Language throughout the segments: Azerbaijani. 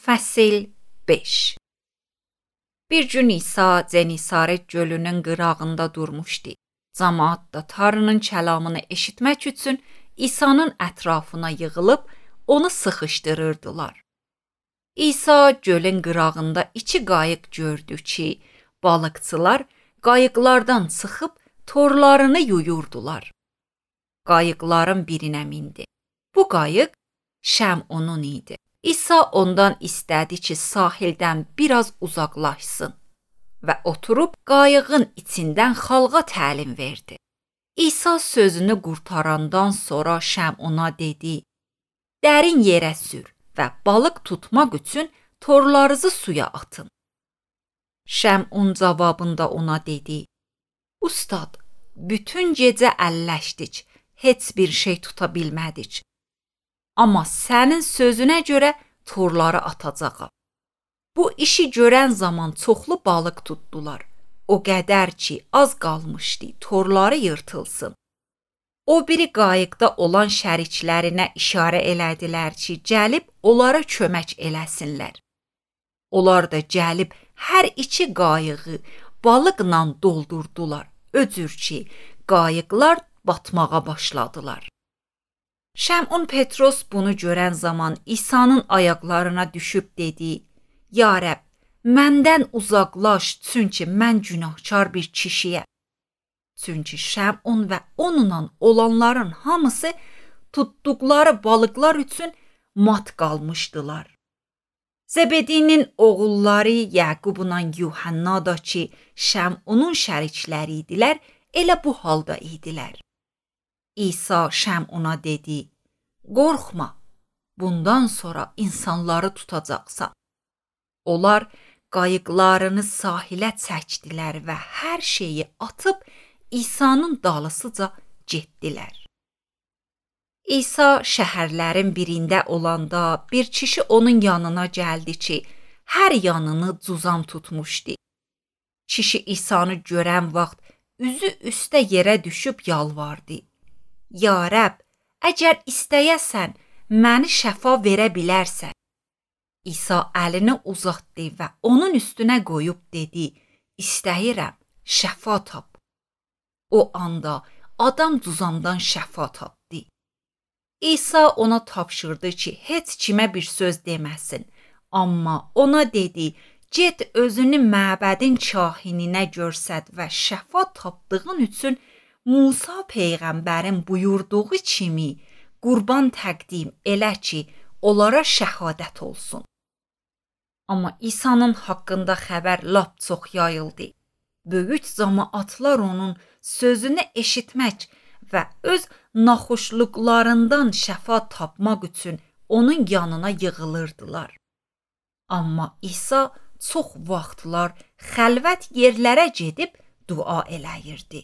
Fəsil 5. Bir gün İsa Zenisarət gölünün qırağında durmuşdu. Camaat da Tanrının kəlamını eşitmək üçün İsa'nın ətrafına yığılıb onu sıxışdırırdılar. İsa gölün qırağında iki qayıq gördü ki, balıqçılar qayıqlardan çıxıb torlarını yuyurdular. Qayıqların birinə mindi. Bu qayıq Şəmonun idi. İsa ondan istədi ki, sahildən biraz uzaqlaşsın və oturub qayığın içindən xalqa təlim verdi. İsa sözünü qurtarandan sonra Şəmona dedi: "Dərin yerə sür və balıq tutmaq üçün torlarınızı suya atın." Şəmon cavabında ona dedi: "Ustad, bütün gecə əlləşdik, heç bir şey tuta bilmədik. Amma sənin sözünə görə torları atacağam." Bu işi görən zaman çoxlu balıq tutdular. O qədər ki, az qalmışdı torları yırtılsın. O biri qayıqda olan şəriklərinə işarə elədilər ki, gəlib onlara kömək eləsinlər. Onlar da gəlib hər iki qayığı balıqla doldurdular. Öcür ki, qayıqlar batmağa başladılar. Şəmon Petros bunu görən zaman İsa'nın ayaqlarına düşüb dedi: "Ya Rəbb, məndən uzaqlaş, çünki mən günahkar bir kişiyəm." Çünki Şəmon və onunla olanların hamısı tutduqları balıqlar üçün mat qalmışdılar. Zebedinin oğulları Yaqubla Yuhanna da ki, Şəmonun şərikləri idilər, elə bu halda idilər. İsa Şəmona dedi: "Qorxma, bundan sonra insanları tutacaqsan." Onlar qayıqlarını sahilə çəkdilər və hər şeyi atıb İsa'nın dalısıca getdilər. İsa şəhərlərin birində olanda bir kişi onun yanına gəldi ki, hər yanını cuzam tutmuşdu. Kişi İsa'nı görən vaxt üzü üstə yerə düşüb yalvardı: "Ya Rəbb, əgər istəyəsən, məni şəfa verə bilərsən." İsa əlini uzatdı və onun üstünə qoyub dedi: "İstəyirəm, şəfa tap." O anda adam cuzamdan şəfa tapdı. İsa ona tapşırdı ki, heç kimə bir söz deməsin. Amma ona dedi: "Get özünü məbədin kahininə göstər və şəfa tapdığın üçün Musa peyğəmbərin buyurduğu kimi qurban təqdim elə ki, onlara şəhadət olsun." Amma İsa'nın haqqında xəbər lap çox yayıldı. Böyük cəmaatlar onun sözünü eşitmək və öz naxoşluqlarından şəfa tapmaq üçün onun yanına yığılırdılar. Amma İsa çox vaxtlar xəlvət yerlərə gedib dua eləyirdi.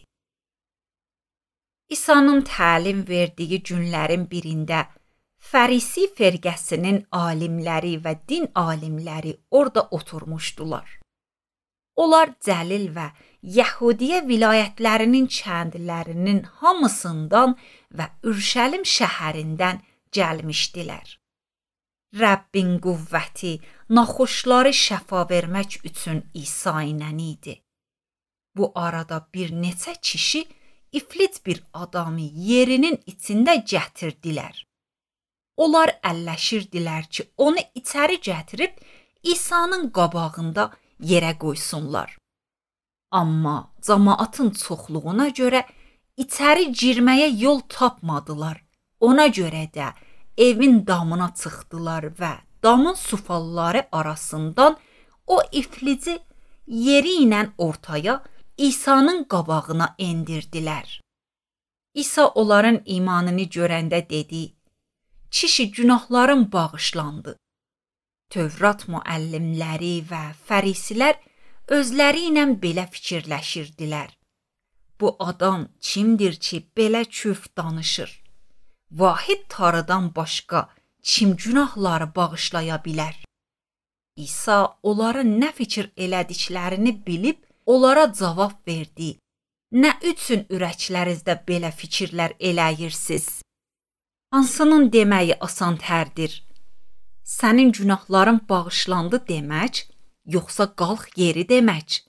İsa'nın təlim verdiyi günlərin birində Fərisi firqəsinin alimləri və din alimləri orada oturmuşdular. Onlar Cəlil və Yəhudiyə vilayətlərinin kəndlərinin hamısından və Ürşəlim şəhərindən gəlmişdilər. Rəbbin qüvvəti naxoşları şəfa vermək üçün İsa ilə idi. Bu arada bir neçə kişi iflic bir adamı yerinin içində gətirdilər. Onlar əlləşirdilər ki, onu içəri gətirib İsa'nın qabağında yerə qoysunlar. Amma cəmaatın çoxluğuna görə içəri girməyə yol tapmadılar. Ona görə də evin damına çıxdılar və damın sufalları arasından o iflici yeri ilə ortaya İsa'nın qabağına endirdilər. İsa onların imanını görəndə dedi: "Kişi, günahların bağışlandı." Tövrat müəllimləri və fərisilər özləri ilə belə fikirləşirdilər: "Bu adam kimdir ki, belə küf danışır? Vahid Tanrıdan başqa kim günahları bağışlaya bilər?" İsa onların nə fikir elədiklərini bilib onlara cavab verdi: "Nə üçün ürəklərinizdə belə fikirlər eləyirsiniz? Hansının deməyi asan tərdir? Sənin günahların bağışlandı demək, yoxsa qalx yeri demək.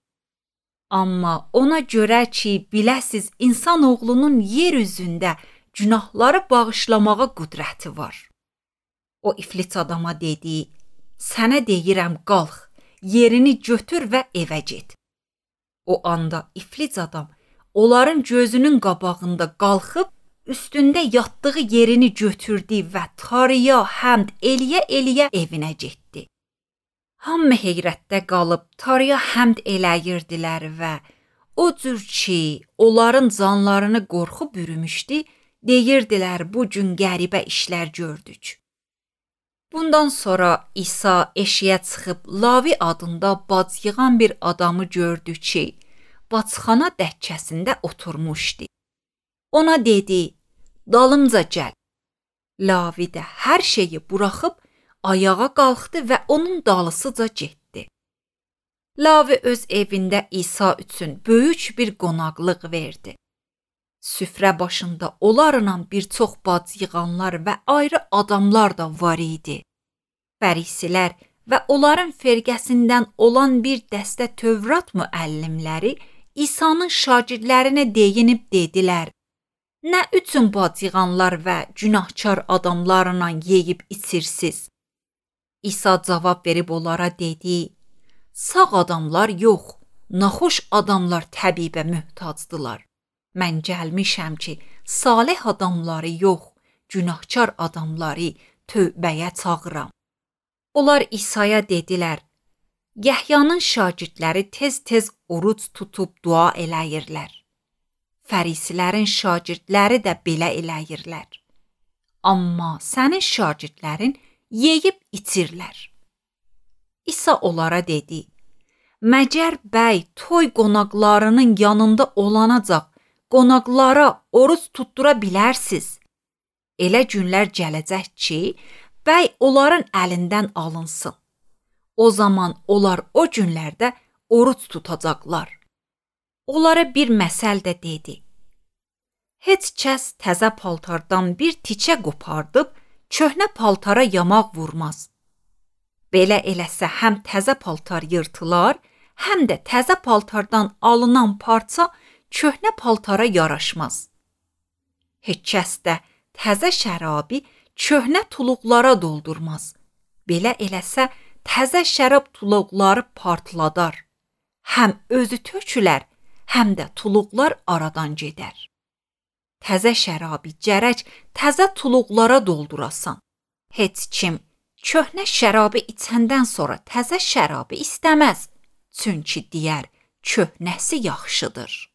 Amma ona görə ki, biləsiz insan oğlunun yer üzündə günahları bağışlamağa qüdrəti var. O iflic adama dedi, sənə deyirəm qalx, yerini götür və evə get. O anda iflic adam onların gözünün qabağında qalxıb, üstündə yatdığı yerini götürdü və Tanrıya həmd eləyə-eləyə evinə getdi. Hamı heyrətdə qalıb Tanrıya həmd eləyirdilər və o cür ki, onların canlarını qorxu bürümüşdü, deyirdilər bu gün qəribə işlər gördük. Bundan sonra İsa eşiyə çıxıb Lavi adında bac yığan bir adamı gördü ki, bacxana dəkkəsində oturmuşdu. Ona dedi, dalımca gəl. Lavi də hər şeyi buraxıb ayağa qalxdı və onun dalısıca getdi. Lavi öz evində İsa üçün böyük bir qonaqlıq verdi. Süfrə başında onlarla bir çox bac yığanlar və ayrı adamlar da var idi. Fərisilər və onların firqəsindən olan bir dəstə Tövrat müəllimləri İsa'nın şagirdlərinə deyinib dedilər, nə üçün bac yığanlar və günahkar adamlarla yeyib içirsiniz? İsa cavab verib onlara dedi, sağ adamlar yox, naxoş adamlar təbibə möhtacdılar. Mən gəlmişəm ki, salih adamları yox, günahkar adamları tövbəyə çağıram. Onlar İsa'ya dedilər, Yəhyanın şagirdləri tez-tez oruc tutub dua eləyirlər. Fərisilərin şagirdləri də belə eləyirlər. Amma sənin şagirdlərin yeyib içirlər. İsa onlara dedi, məgər bəy toy qonaqlarının yanında olanacaq, qonaqlara oruc tutdura bilərsiz. Elə günlər gələcək ki, bəy onların əlindən alınsın. O zaman onlar o günlərdə oruc tutacaqlar. Onlara bir məsəl də dedi. Heç kəs təzə paltardan bir tikə qopardıb, köhnə paltara yamaq vurmaz. Belə eləsə həm təzə paltar yırtılar, həm də təzə paltardan alınan parça köhnə paltara yaraşmaz. Heç kəs də təzə şərabi köhnə tuluqlara doldurmaz. Belə eləsə təzə şərab tuluqları partladar. Həm özü tökülər, həm də tuluqlar aradan gedər. Təzə şərabi gərək təzə tuluqlara doldurasan. Heç kim köhnə şərabı içəndən sonra təzə şərabı istəməz. Çünki deyər, köhnəsi yaxşıdır.